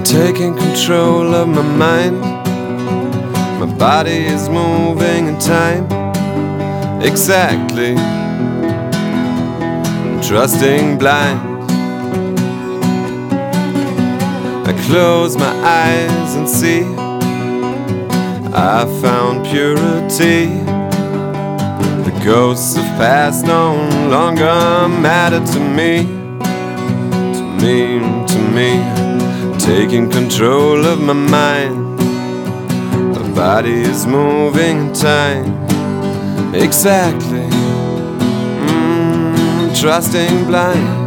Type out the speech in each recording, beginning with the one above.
taking control of my mind. My body is moving in time. Exactly. Trusting blind. I close my eyes and see I found purity. The ghosts of past no longer matter to me. To me, taking control of my mind. My body is moving in time. Exactly. Trusting blind.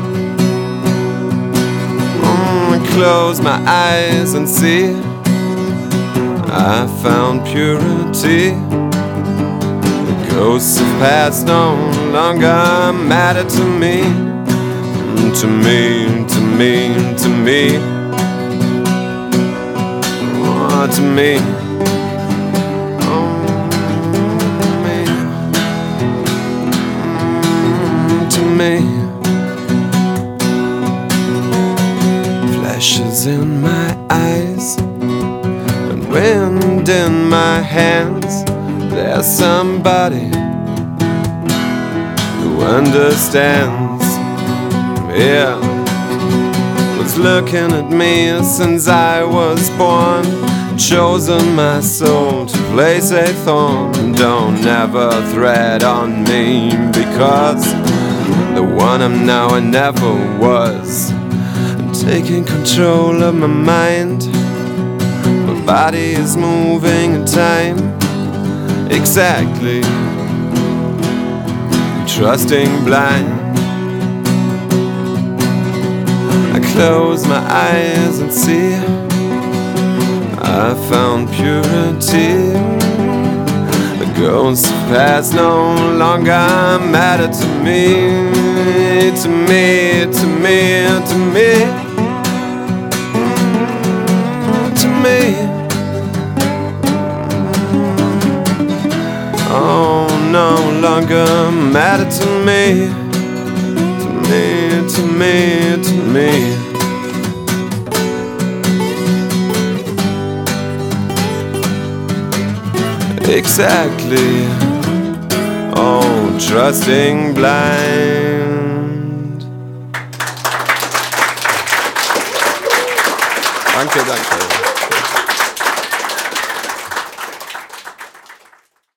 I close my eyes and see I found purity. The ghosts of past no longer matter to me. To me. Oh, to me. Flashes in my eyes and wind in my hands. There's somebody who understands. Yeah, was looking at me since I was born. Chosen my soul to place a thorn. Don't ever thread on me, because the one I'm now I never was. I'm taking control of my mind. My body is moving in time. Exactly. Trusting blind. I close my eyes and see I found purity. The ghosts of past no longer matter to me. To me. Oh, no longer matter to me. To me. Exactly. Oh, trusting blind. Danke.